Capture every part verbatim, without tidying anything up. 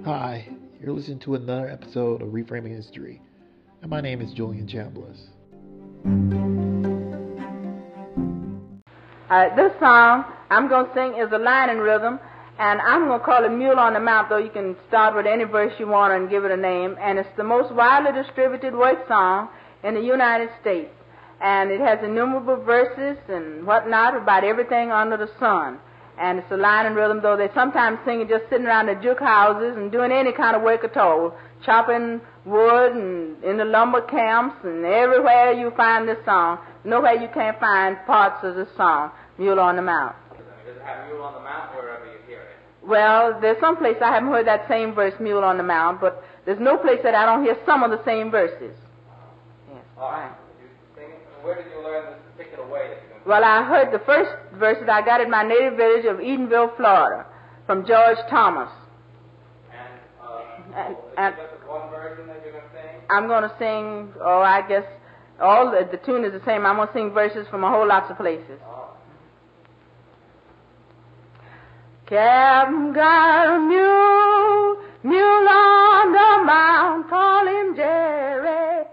Hi, you're listening to another episode of Reframing History, and my name is Julian Chambliss. Uh, this song I'm going to sing is a line and rhythm, and I'm going to call it Mule on the Mount, though you can start with any verse you want and give it a name, and it's the most widely distributed work song in the United States, and it has innumerable verses and whatnot about everything under the sun. And it's a line and rhythm, though they sometimes sing it just sitting around the juke houses and doing any kind of work at all, chopping wood and in the lumber camps and everywhere you find this song. Nowhere you can't find parts of this song, Mule on the Mount. Does it have Mule on the Mount wherever you hear it? Well, there's some place I haven't heard that same verse, Mule on the Mount, but there's no place that I don't hear some of the same verses. Yes. All right. Did you sing it? Where did you learn this particular way that you're going to Well, I heard the first verses I got in my native village of Edenville, Florida, from George Thomas. And, uh, And, oh, and is that one version that you're going to sing? I'm going to sing, oh, I guess all the, the tune is the same. I'm going to sing verses from a whole lots of places. Oh. Captain got a mule, mule on the mount, call him Jerry.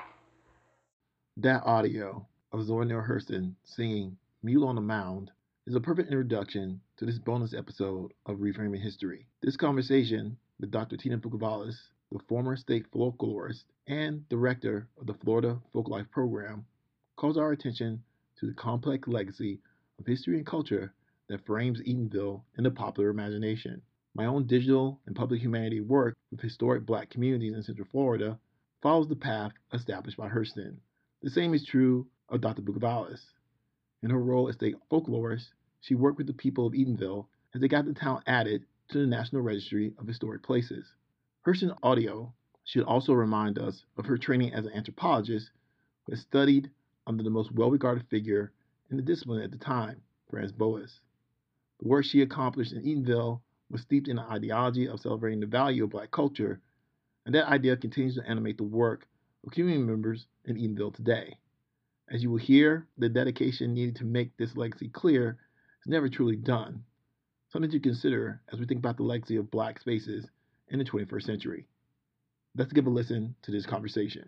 That audio of Zora Neale Hurston singing Mule on the Mound is a perfect introduction to this bonus episode of Reframing History. This conversation with Doctor Tina Pucavalis, the former state folklorist and director of the Florida Folklife Program, calls our attention to the complex legacy of history and culture that frames Edenville in the popular imagination. My own digital and public humanity work with historic black communities in Central Florida follows the path established by Hurston. The same is true of Doctor Pucavalis. In her role as state folklorist, she worked with the people of Edenville as they got the town added to the National Registry of Historic Places. Hurston's audio should also remind us of her training as an anthropologist who had studied under the most well-regarded figure in the discipline at the time, Franz Boas. The work she accomplished in Edenville was steeped in an ideology of celebrating the value of black culture, and that idea continues to animate the work of community members in Edenville today. As you will hear, the dedication needed to make this legacy clear is never truly done, something to consider as we think about the legacy of black spaces in the twenty-first century. Let's give a listen to this conversation.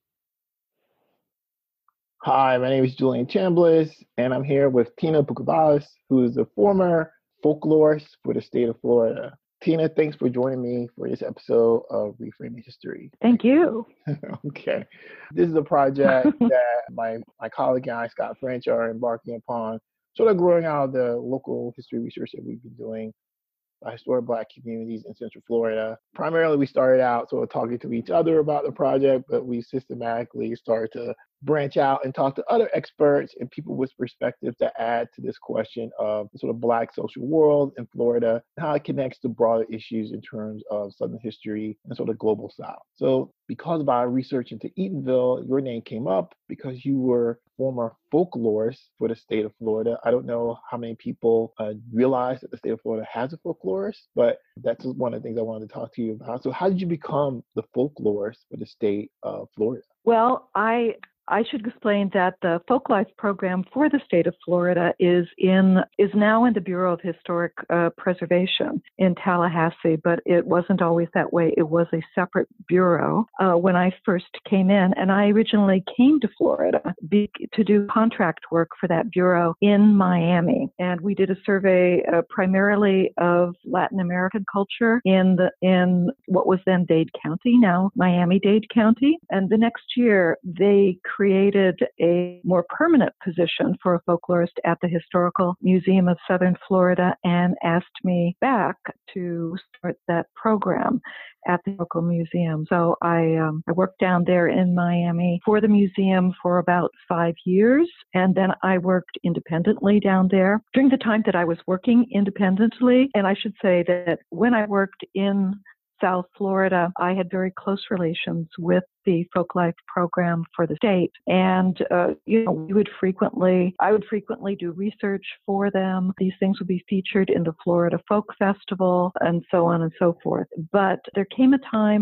Hi, my name is Julian Chambliss, and I'm here with Tina Pucavalis, who is a former folklorist for the state of Florida. Tina, thanks for joining me for this episode of Reframing History. Thank you. Okay. This is a project that my, my colleague and I, Scott French, are embarking upon, sort of growing out of the local history research that we've been doing by historic black communities in Central Florida. Primarily, we started out sort of talking to each other about the project, but we systematically started to branch out and talk to other experts and people with perspectives that add to this question of the sort of black social world in Florida and how it connects to broader issues in terms of Southern history and sort of global South. So because of our research into Edenville, your name came up because you were former folklorist for the state of Florida. I don't know how many people uh, realize that the state of Florida has a folklorist, but that's one of the things I wanted to talk to you about. So how did you become the folklorist for the state of Florida? Well, I I should explain that the Folklife program for the state of Florida is in is now in the Bureau of Historic uh, Preservation in Tallahassee, but it wasn't always that way. It was a separate bureau uh, when I first came in, and I originally came to Florida be, to do contract work for that bureau in Miami, and we did a survey uh, primarily of Latin American culture in the in what was then Dade County, now Miami-Dade County, and the next year they created a more permanent position for a folklorist at the Historical Museum of Southern Florida and asked me back to start that program at the local museum. So I, um, I worked down there in Miami for the museum for about five years, and then I worked independently down there. During the time that I was working independently, and I should say that when I worked in South Florida, I had very close relations with the Folklife program for the state. And, uh, you know, we would frequently, I would frequently do research for them. These things would be featured in the Florida Folk Festival and so on and so forth. But there came a time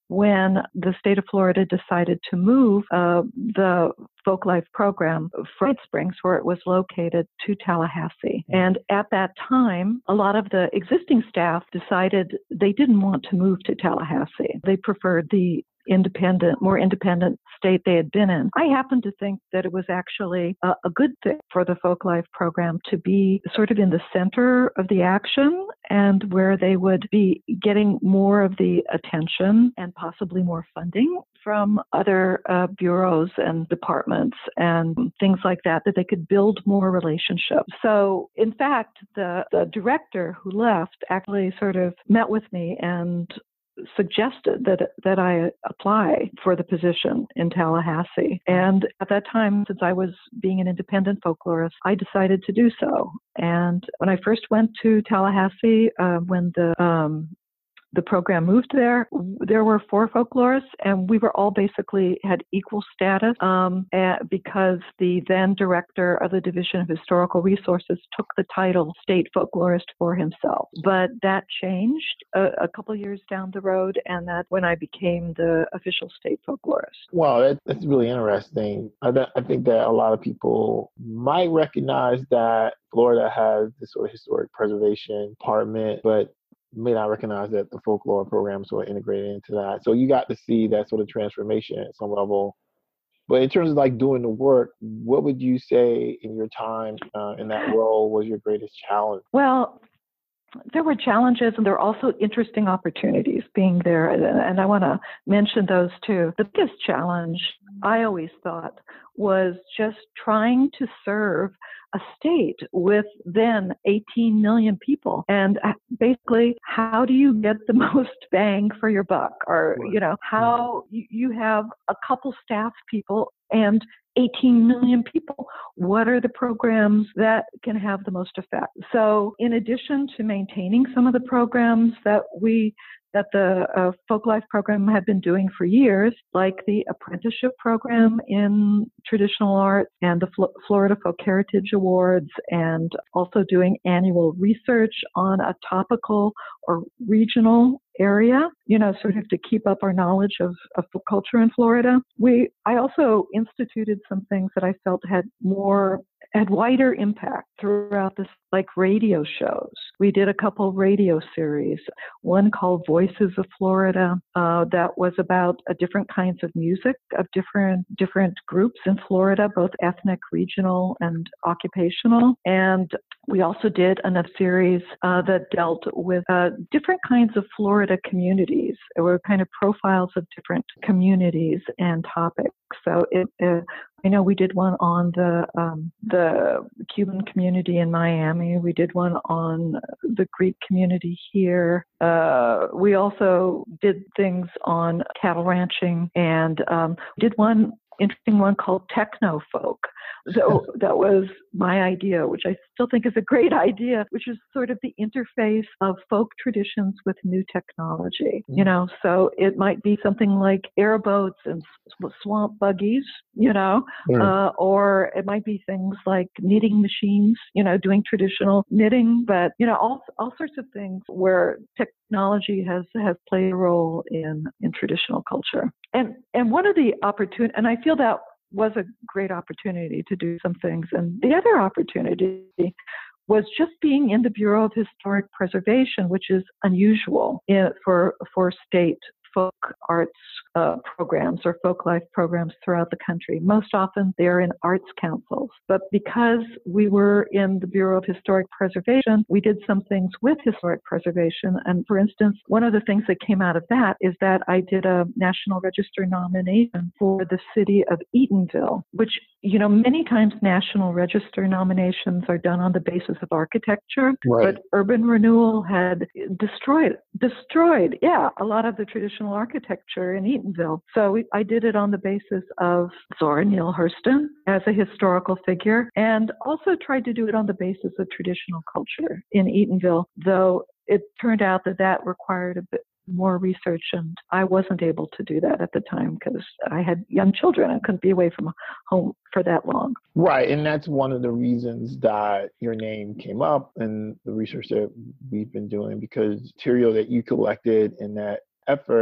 when the state of Florida decided to move uh, the Folklife program from White Springs, where it was located, to Tallahassee. And at that time, a lot of the existing staff decided they didn't want to move to Tallahassee. They preferred the independent, more independent state they had been in. I happen to think that it was actually a, a good thing for the Folklife program to be sort of in the center of the action and where they would be getting more of the attention and possibly more funding from other uh, bureaus and departments and things like that, that they could build more relationships. So, in fact, the, the director who left actually sort of met with me and suggested that that I apply for the position in Tallahassee. And at that time, since I was being an independent folklorist, I decided to do so. And when I first went to Tallahassee, uh, when the um, the program moved there, there were four folklorists, and we were all basically had equal status um, because the then director of the Division of Historical Resources took the title state folklorist for himself. But that changed a, a couple of years down the road, and that's when I became the official state folklorist. Wow, that, that's really interesting. I, I think that a lot of people might recognize that Florida has this sort of historic preservation department, but may not recognize that the folklore program sort of integrated into that. So you got to see that sort of transformation at some level. But in terms of like doing the work, what would you say in your time uh, in that role was your greatest challenge? Well, there were challenges and there are also interesting opportunities being there. And I want to mention those too. The biggest challenge I always thought was just trying to serve a state with then eighteen million people. And basically, how do you get the most bang for your buck? Or, you know, how you have a couple staff people and eighteen million people. What are the programs that can have the most effect? So in addition to maintaining some of the programs that we that the uh, Folklife program had been doing for years, like the apprenticeship program in traditional art and the Fl- Florida Folk Heritage Awards, and also doing annual research on a topical or regional area, you know, sort of to keep up our knowledge of, of folk culture in Florida. We, I also instituted some things that I felt had more, had wider impact throughout this, like radio shows. We did a couple radio series, one called Voices of Florida, uh, that was about uh, different kinds of music of different, different groups in Florida, both ethnic, regional, and occupational. And we also did another series uh, that dealt with uh, different kinds of Florida communities. There were kind of profiles of different communities and topics. So it, uh, I know we did one on the um, the Cuban community in Miami. We did one on the Greek community here. Uh, we also did things on cattle ranching, and um, did one interesting one called Techno Folk. So that was my idea, which I still think is a great idea, which is sort of the interface of folk traditions with new technology. Mm-hmm. You know, so it might be something like airboats and swamp buggies, you know, yeah. uh, or it might be things like knitting machines, you know, doing traditional knitting, but, you know, all all sorts of things where technology has, has played a role in, in traditional culture. And, and one of the opportunities, and I feel that was a great opportunity to do some things. And the other opportunity was just being in the Bureau of Historic Preservation, which is unusual in, for for state folk arts uh, programs or folklife programs throughout the country. Most often they're in arts councils. But because we were in the Bureau of Historic Preservation, we did some things with historic preservation. And for instance, one of the things that came out of that is that I did a National Register nomination for the city of Eatonville, which, you know, many times National Register nominations are done on the basis of architecture, right. But urban renewal had destroyed, destroyed, yeah, a lot of the traditional architecture in Eatonville. So we, I did it on the basis of Zora Neale Hurston as a historical figure, and also tried to do it on the basis of traditional culture in Eatonville, though it turned out that that required a bit more research, and I wasn't able to do that at the time because I had young children and couldn't be away from home for that long. Right, and that's one of the reasons that your name came up in the research that we've been doing, because material that you collected in that effort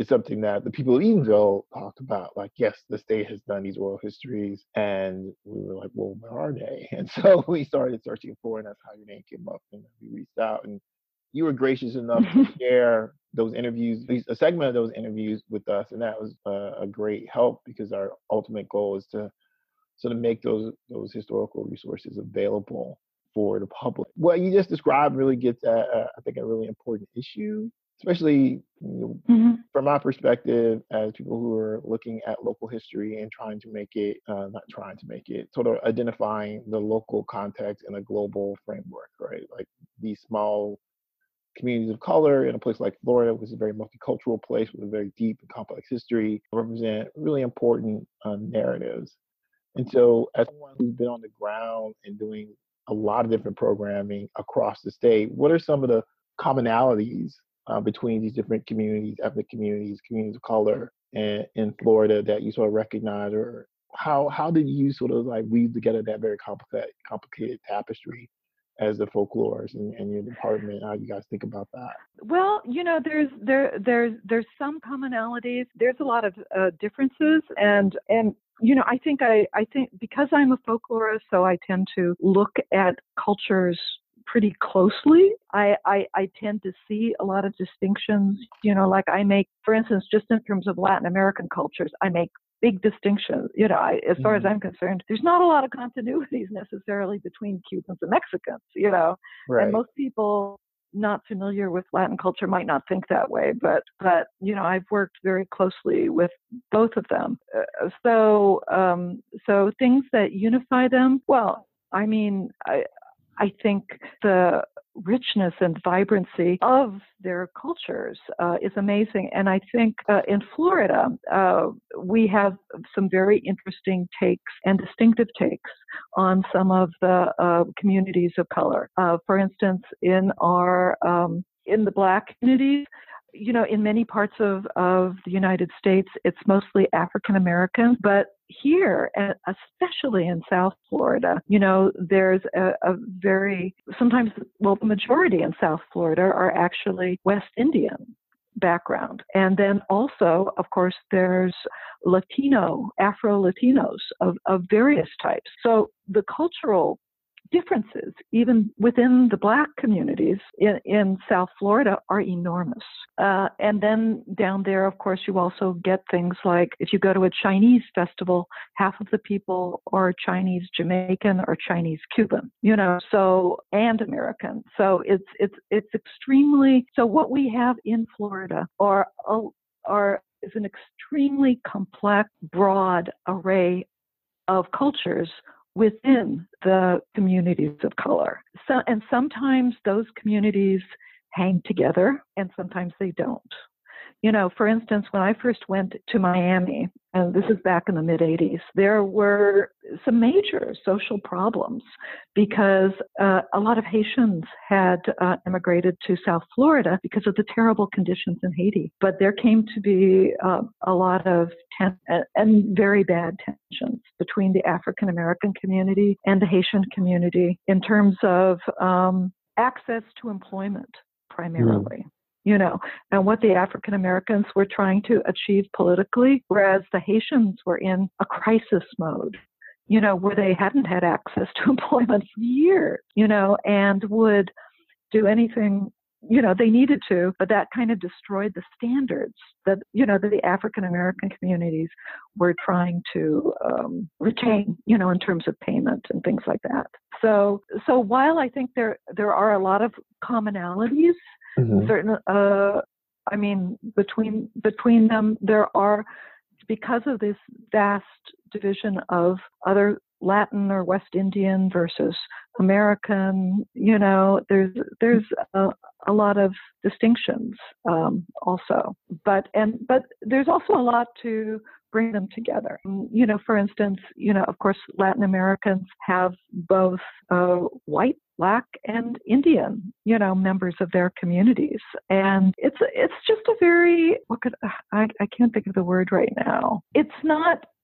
it's something that the people of Edenville talked about. Like, yes, the state has done these oral histories, and we were like, well, where are they? And so we started searching for it, and that's how your name came up, and we reached out, and you were gracious enough to share those interviews, at least a segment of those interviews with us, and that was a, a great help, because our ultimate goal is to sort of make those those historical resources available for the public. What you just described really gets at, uh, I think, a really important issue, especially you know, mm-hmm. from my perspective as people who are looking at local history and trying to make it, uh, not trying to make it, sort of identifying the local context in a global framework, right? Like these small communities of color in a place like Florida, which is a very multicultural place with a very deep and complex history, represent really important uh, narratives. And so as someone who's been on the ground and doing a lot of different programming across the state, what are some of the commonalities uh, between these different communities, ethnic communities, communities of color in, in Florida that you sort of recognize, or how how did you sort of like weave together that very complicated complicated tapestry as the folklorists in, in your department? How do you guys think about that? Well, you know, there's there there's there's some commonalities. There's a lot of uh, differences, and and you know, I think I I think because I'm a folklorist, so I tend to look at cultures pretty closely. I, I I tend to see a lot of distinctions. You know, like I make, for instance, just in terms of Latin American cultures, I make big distinctions. You know, I, as far mm-hmm. as I'm concerned, there's not a lot of continuities necessarily between Cubans and Mexicans, you know, right. And most people not familiar with Latin culture might not think that way, but, but, you know, I've worked very closely with both of them. Uh, so, um, so things that unify them, well, I mean, I, I think the richness and vibrancy of their cultures uh, is amazing. And I think uh, in Florida, uh, we have some very interesting takes and distinctive takes on some of the uh, communities of color. Uh, for instance, in our um, in the Black communities, you know, in many parts of, of the United States, it's mostly African Americans, but here, especially in South Florida, you know, there's a, a very, sometimes, well, the majority in South Florida are actually West Indian background. And then also, of course, there's Latino, Afro-Latinos of, of various types. So the cultural differences, even within the Black communities in, in South Florida, are enormous. Uh, and then down there, of course, you also get things like if you go to a Chinese festival, half of the people are Chinese Jamaican or Chinese Cuban, you know, so, and American. So it's, it's, it's extremely, so what we have in Florida are, are, is an extremely complex, broad array of cultures within the communities of color. So, and sometimes those communities hang together and sometimes they don't. You know, for instance, when I first went to Miami, and this is back in the mid eighties, there were some major social problems because uh, a lot of Haitians had uh, immigrated to South Florida because of the terrible conditions in Haiti. But there came to be uh, a lot of ten- and very bad tensions between the African American community and the Haitian community in terms of um, access to employment primarily. Mm. You know, and what the African Americans were trying to achieve politically, whereas the Haitians were in a crisis mode, you know, where they hadn't had access to employment for years, you know, and would do anything, you know, they needed to, but that kind of destroyed the standards that, you know, that the African American communities were trying to um, retain, you know, in terms of payment and things like that. So, so while I think there there are a lot of commonalities, mm-hmm. certain, uh, I mean, between between them, there are, because of this vast division of other Latin or West Indian versus American, you know, there's there's a, a lot of distinctions um, also, but and but there's also a lot to bring them together. You know, for instance, you know, of course, Latin Americans have both uh, white, Black, and Indian, you know, members of their communities, and it's it's just a very what could I I can't think of the word right now. It's not.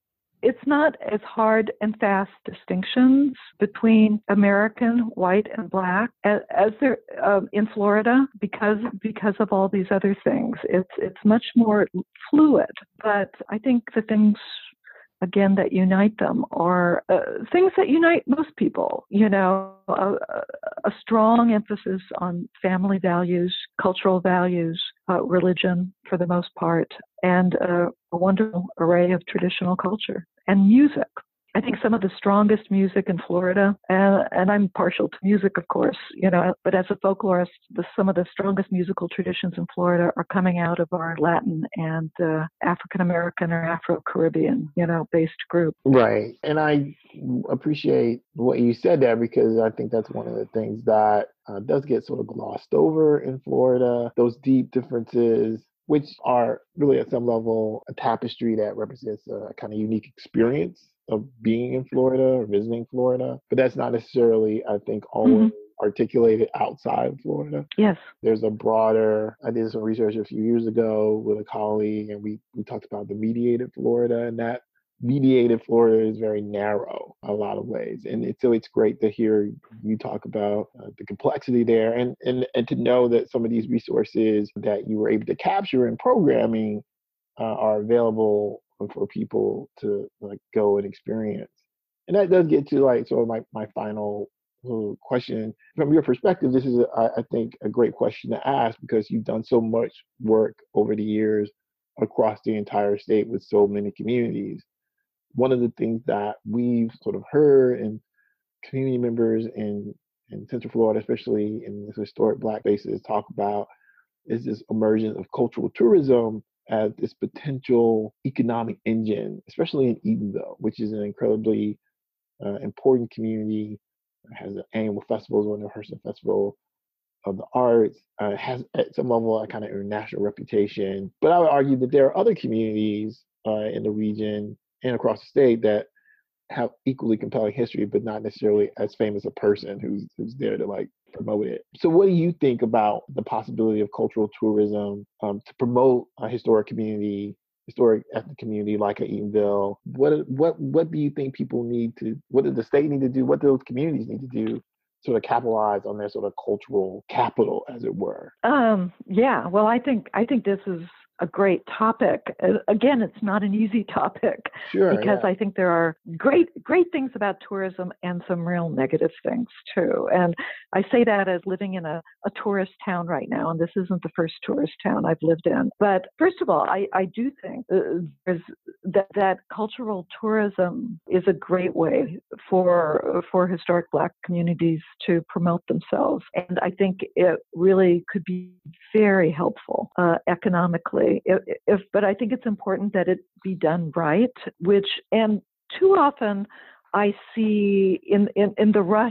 it's not as hard and fast distinctions between American, white, and black as, as there um, in Florida because because of all these other things. It's it's much more fluid. But I think the things, again, that unite them are uh, things that unite most people, you know, a, a strong emphasis on family values, cultural values, uh, religion for the most part, and uh, a wonderful array of traditional culture and music. I think some of the strongest music in Florida, and, and I'm partial to music, of course, you know, but as a folklorist, the, some of the strongest musical traditions in Florida are coming out of our Latin and uh, African American or Afro-Caribbean, you know, based group. Right. And I appreciate what you said there, because I think that's one of the things that uh, does get sort of glossed over in Florida, those deep differences, which are really at some level a tapestry that represents a kind of unique experience of being in Florida or visiting Florida. But that's not necessarily, I think, always mm-hmm. articulated outside of Florida. Yes. There's a broader, I did some research a few years ago with a colleague, and we, we talked about the mediated Florida, and that mediated Florida is very narrow in a lot of ways. And it, so it's great to hear you talk about uh, the complexity there, and, and, and to know that some of these resources that you were able to capture in programming uh, are available for people to like go and experience. And that does get to like sort of my, my final question. From your perspective, this is, a, I think, a great question to ask, because you've done so much work over the years across the entire state with so many communities. One of the things that we've sort of heard, and community members in, in Central Florida, especially in the historic Black spaces, talk about is this emergence of cultural tourism as this potential economic engine, especially in Eatonville, which is an incredibly uh, important community. It has an annual festival, one of the Hurston Festival of the Arts. Uh, it has at some level a kind of international reputation. But I would argue that there are other communities uh, in the region and across the state that have equally compelling history, but not necessarily as famous a person who's who's there to like promote it. So what do you think about the possibility of cultural tourism um, to promote a historic community, historic ethnic community like a Eatonville? What what what do you think people need to, what does the state need to do? What do those communities need to do sort of capitalize on their sort of cultural capital, as it were? Um, yeah, well, I think I think this is a great topic. Uh, again, it's not an easy topic sure, because yeah. I think there are great, great things about tourism and some real negative things too. And I say that as living in a, a tourist town right now, and this isn't the first tourist town I've lived in. But first of all, I, I do think uh, there's that, that cultural tourism is a great way for for historic Black communities to promote themselves. And I think it really could be very helpful uh, economically. If, if, but I think it's important that it be done right, which, and too often I see in, in, in the rush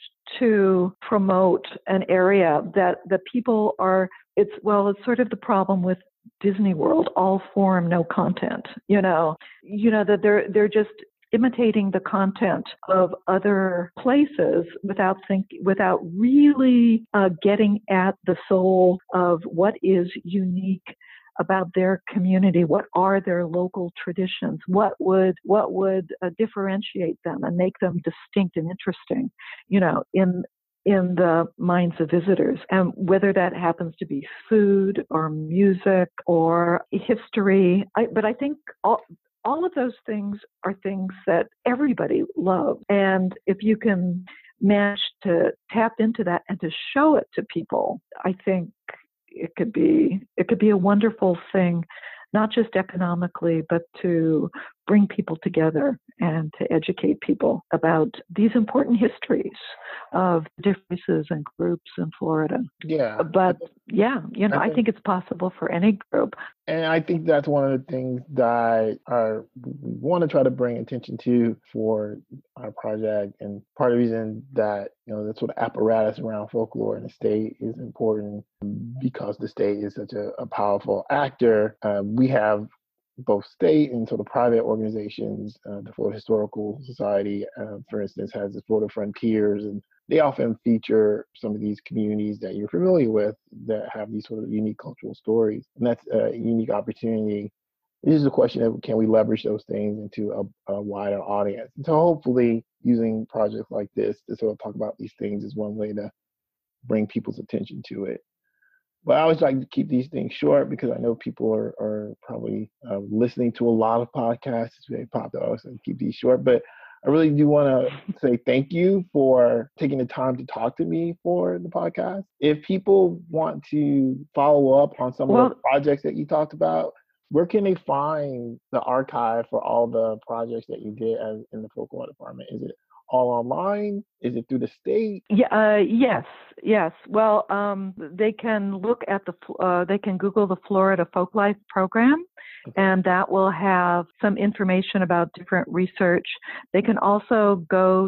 to promote an area that the people are, it's, well, it's sort of the problem with Disney World, all form, no content, you know, you know, that they're, they're just imitating the content of other places without think, without really uh, getting at the soul of what is unique about their community. What are their local traditions? What would what would uh, differentiate them and make them distinct and interesting, you know, in in the minds of visitors? And whether that happens to be food or music or history, I, but I think all all of those things are things that everybody loves. And if you can manage to tap into that and to show it to people, I think it could be it could be a wonderful thing, not just economically, but to bring people together and to educate people about these important histories of differences and groups in Florida. Yeah. But yeah, you know, I think, I think it's possible for any group. And I think that's one of the things that our, we want to try to bring attention to for our project. And part of the reason that, you know, the sort of apparatus around folklore in the state is important because the state is such a, a powerful actor. Uh, we have both state and sort of private organizations. Uh, the Florida Historical Society, uh, for instance, has the Florida Frontiers, and they often feature some of these communities that you're familiar with that have these sort of unique cultural stories. And that's a unique opportunity This is a question of can we leverage those things into a, a wider audience? And so hopefully using projects like this to sort of talk about these things is one way to bring people's attention to it. But I always like to keep these things short because I know people are, are probably uh, listening to a lot of podcasts. It's very popular, so keep these short. But I really do want to say thank you for taking the time to talk to me for the podcast. If people want to follow up on some well, of the projects that you talked about, where can they find the archive for all the projects that you did as in the folklore department? Is it all online? Is it through the state? Yeah, uh, yes, yes. Well, um, they can look at the, uh, they can Google the Florida Folklife Program, okay. And that will have some information about different research. They can also go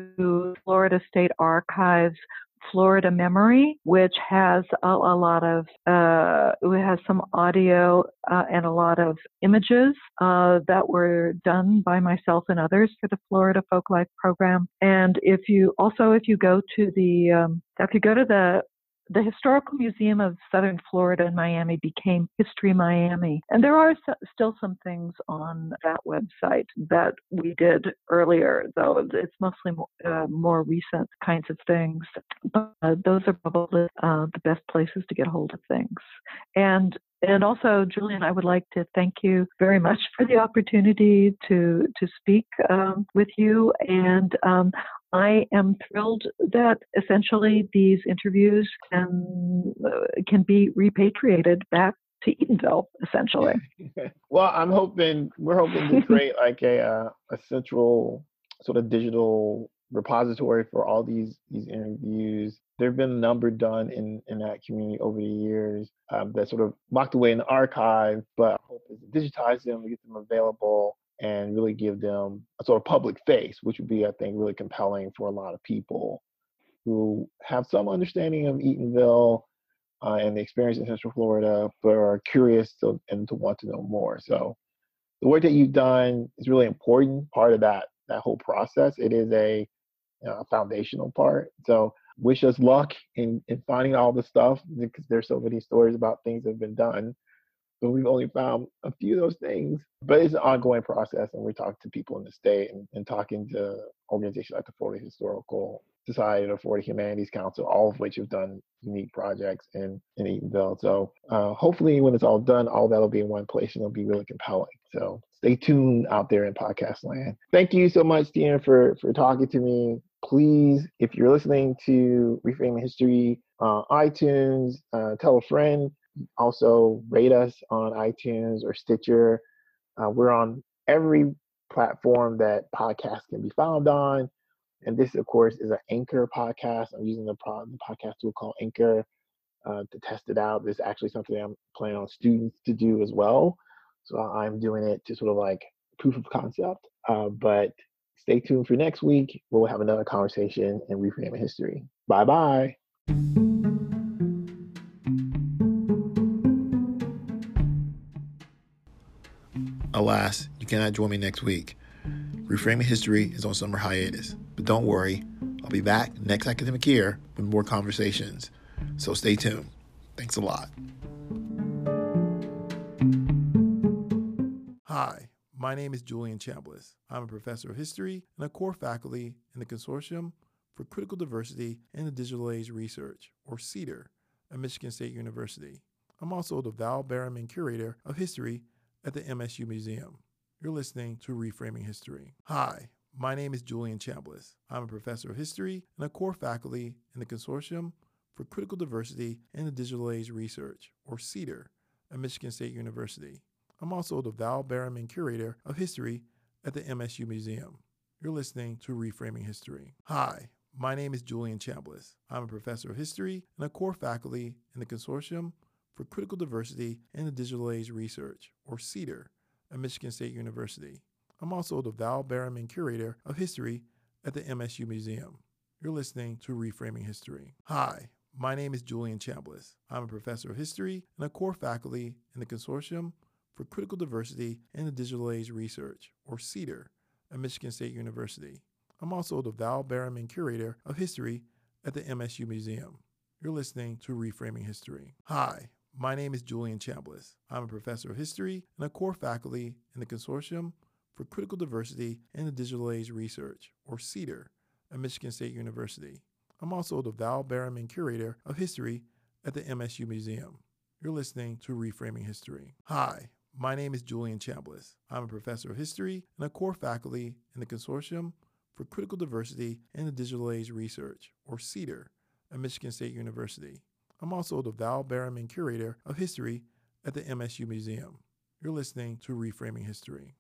to Florida State Archives Florida Memory, which has a, a lot of, uh, it has some audio uh, and a lot of images uh, that were done by myself and others for the Florida Folklife Program. And if you also, if you go to the, um, if you go to the The Historical Museum of Southern Florida in Miami became History Miami. And there are so, still some things on that website that we did earlier, though it's mostly more, uh, more recent kinds of things. But uh, those are probably uh, the best places to get hold of things. And And also, Julian, I would like to thank you very much for the opportunity to to speak um, with you. And um, I am thrilled that essentially these interviews can, uh, can be repatriated back to Eatonville, essentially. Well, I'm hoping, we're hoping to create like a, uh, a central sort of digital repository for all these, these interviews. There have been a number done in, in that community over the years um, that sort of locked away in the archive, but I hope is to digitize them, get them available, and really give them a sort of public face, which would be, I think, really compelling for a lot of people who have some understanding of Eatonville uh, and the experience in Central Florida, but are curious to, and to want to know more. So the work that you've done is really important part of that, that whole process. It is a, you know, a foundational part. So wish us luck in, in finding all the stuff, because there's so many stories about things that have been done. But we've only found a few of those things. But it's an ongoing process, and we're talking to people in the state and, and talking to organizations like the Florida Historical Society or Florida Humanities Council, all of which have done unique projects in, in Eatonville. So uh, hopefully when it's all done, all that'll be in one place and it'll be really compelling. So stay tuned out there in podcast land. Thank you so much, Tina, for, for talking to me. Please, if you're listening to Reframing History on uh, iTunes, uh, tell a friend. Also rate us on iTunes or Stitcher. Uh, we're on every platform that podcasts can be found on. And this, of course, is an Anchor podcast. I'm using the, pro- the podcast tool called Anchor uh, to test it out. This is actually something I'm planning on students to do as well. So I'm doing it to sort of like proof of concept. Uh, but stay tuned for next week. We'll have another conversation in Reframing History. Bye-bye. Alas, you cannot join me next week. Reframing History is on summer hiatus, but don't worry, I'll be back next academic year with more conversations. So stay tuned. Thanks a lot. Hi, my name is Julian Chambliss. I'm a professor of history and a core faculty in the Consortium for Critical Diversity in the Digital Age Research, or CEDAR, at Michigan State University. I'm also the Val Berriman Curator of History at the M S U Museum. You're listening to Reframing History. Hi, my name is Julian Chambliss. I'm a professor of history and a core faculty in the Consortium for Critical Diversity in the Digital Age Research, or CEDAR, at Michigan State University. I'm also the Val Berriman Curator of History at the M S U Museum. You're listening to Reframing History. Hi, my name is Julian Chambliss. I'm a professor of history and a core faculty in the Consortium for Critical Diversity in the Digital Age Research, or CEDAR, at Michigan State University. I'm also the Val Berriman Curator of History at the M S U Museum. You're listening to Reframing History. Hi, my name is Julian Chambliss. I'm a professor of history and a core faculty in the Consortium for Critical Diversity in the Digital Age Research, or CEDAR, at Michigan State University. I'm also the Val Berriman Curator of History at the M S U Museum. You're listening to Reframing History. Hi, my name is Julian Chambliss. I'm a professor of history and a core faculty in the Consortium for Critical Diversity in the Digital Age Research, or CEDAR, at Michigan State University. I'm also the Val Berriman Curator of History at the M S U Museum. You're listening to Reframing History. Hi, my name is Julian Chambliss. I'm a professor of history and a core faculty in the Consortium for Critical Diversity in the Digital Age Research, or CEDAR, at Michigan State University. I'm also the Val Berriman Curator of History at the M S U Museum. You're listening to Reframing History.